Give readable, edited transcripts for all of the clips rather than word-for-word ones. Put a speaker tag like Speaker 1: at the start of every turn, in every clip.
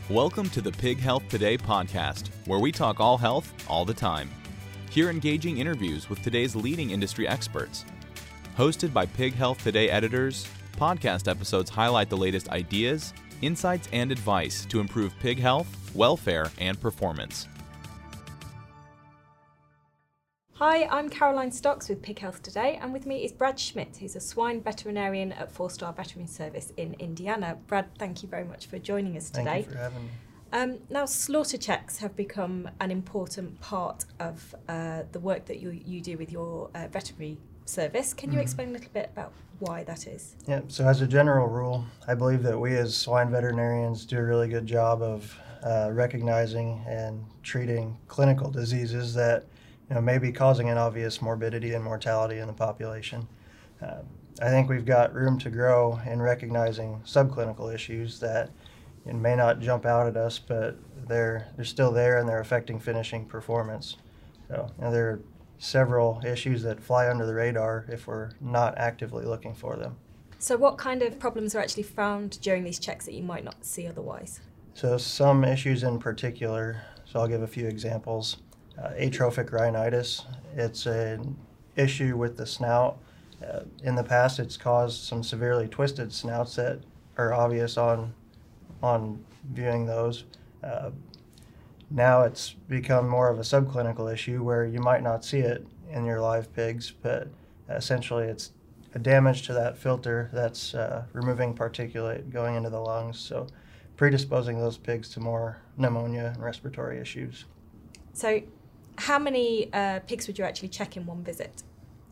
Speaker 1: Welcome to the Pig Health Today podcast, where we talk all health all the time. Hear engaging interviews with today's leading industry experts. Hosted by Pig Health Today editors, podcast episodes highlight the latest ideas, insights, and advice to improve pig health, welfare, and performance.
Speaker 2: Hi, I'm Caroline Stocks with Pig Health Today, and with me is Brad Schmidt, who's a swine veterinarian at 4-Star Veterinary Service in Indiana. Brad, thank you very much for joining us today.
Speaker 3: Thank you for having me.
Speaker 2: Now, slaughter checks have become an important part of the work that you do with your veterinary service. Can you explain a little bit about why that is?
Speaker 3: Yeah, so as a general rule, I believe that we as swine veterinarians do a really good job of recognizing and treating clinical diseases that may be causing an obvious morbidity and mortality in the population. I think we've got room to grow in recognizing subclinical issues that may not jump out at us, but they're still there and they're affecting finishing performance. So there are several issues that fly under the radar if we're not actively looking for them.
Speaker 2: So what kind of problems are actually found during these checks that you might not see otherwise?
Speaker 3: So some issues in particular, so I'll give a few examples. Atrophic rhinitis, it's an issue with the snout. In the past, it's caused some severely twisted snouts that are obvious on viewing those. Now it's become more of a subclinical issue where you might not see it in your live pigs, but essentially it's a damage to that filter that's removing particulate going into the lungs, so predisposing those pigs to more pneumonia and respiratory issues.
Speaker 2: So how many pigs would you actually check in one visit?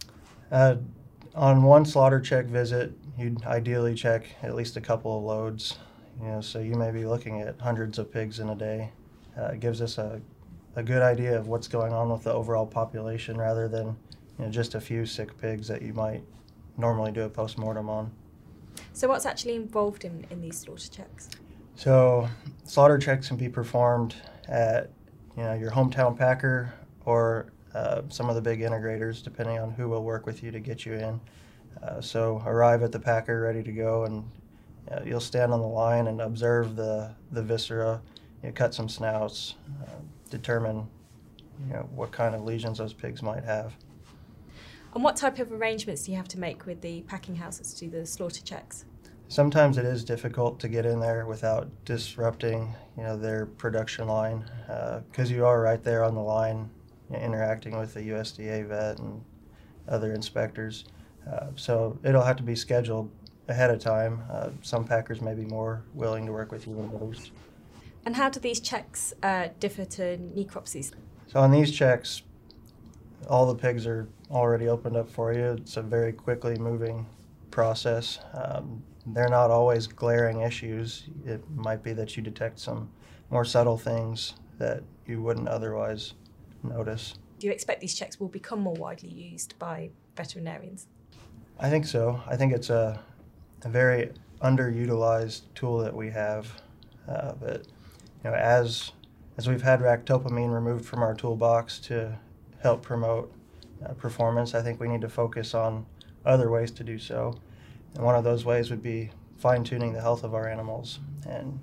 Speaker 3: On one slaughter check visit, you'd ideally check at least a couple of loads. So you may be looking at hundreds of pigs in a day. It gives us a good idea of what's going on with the overall population rather than just a few sick pigs that you might normally do a post-mortem on.
Speaker 2: So what's actually involved in these slaughter checks?
Speaker 3: So slaughter checks can be performed at your hometown packer or some of the big integrators, depending on who will work with you to get you in. So arrive at the packer ready to go, and you'll stand on the line and observe the viscera, cut some snouts, determine what kind of lesions those pigs might have.
Speaker 2: And what type of arrangements do you have to make with the packing houses to do the slaughter checks?
Speaker 3: Sometimes it is difficult to get in there without disrupting, their production line, because you are right there on the line, interacting with the USDA vet and other inspectors. So it'll have to be scheduled ahead of time. Some packers may be more willing to work with you than others.
Speaker 2: And how do these checks differ to necropsies?
Speaker 3: So on these checks, all the pigs are already opened up for you. It's a very quickly moving process. They're not always glaring issues. It might be that you detect some more subtle things that you wouldn't otherwise notice.
Speaker 2: Do you expect these checks will become more widely used by veterinarians?
Speaker 3: I think so. I think it's a very underutilized tool that we have. But as we've had ractopamine removed from our toolbox to help promote performance, I think we need to focus on other ways to do so. And one of those ways would be fine-tuning the health of our animals. And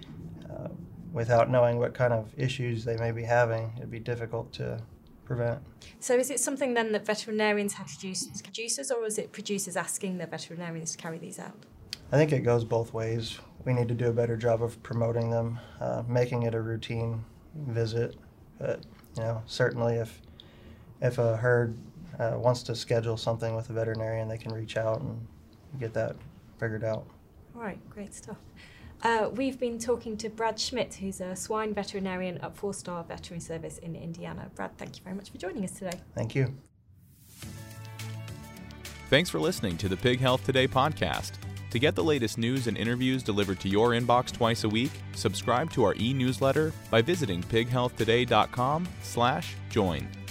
Speaker 3: without knowing what kind of issues they may be having, it'd be difficult to prevent.
Speaker 2: So is it something then that veterinarians have to use as producers, or is it producers asking the veterinarians to carry these out?
Speaker 3: I think it goes both ways. We need to do a better job of promoting them, making it a routine visit. But certainly if a herd wants to schedule something with a veterinarian, they can reach out and get that figured out.
Speaker 2: All right, great stuff. We've been talking to Brad Schmidt, who's a swine veterinarian at 4-Star Veterinary Service in Indiana. Brad, thank you very much for joining us today.
Speaker 3: Thank you.
Speaker 1: Thanks for listening to the Pig Health Today podcast. To get the latest news and interviews delivered to your inbox twice a week, subscribe to our e-newsletter by visiting pighealthtoday.com/join.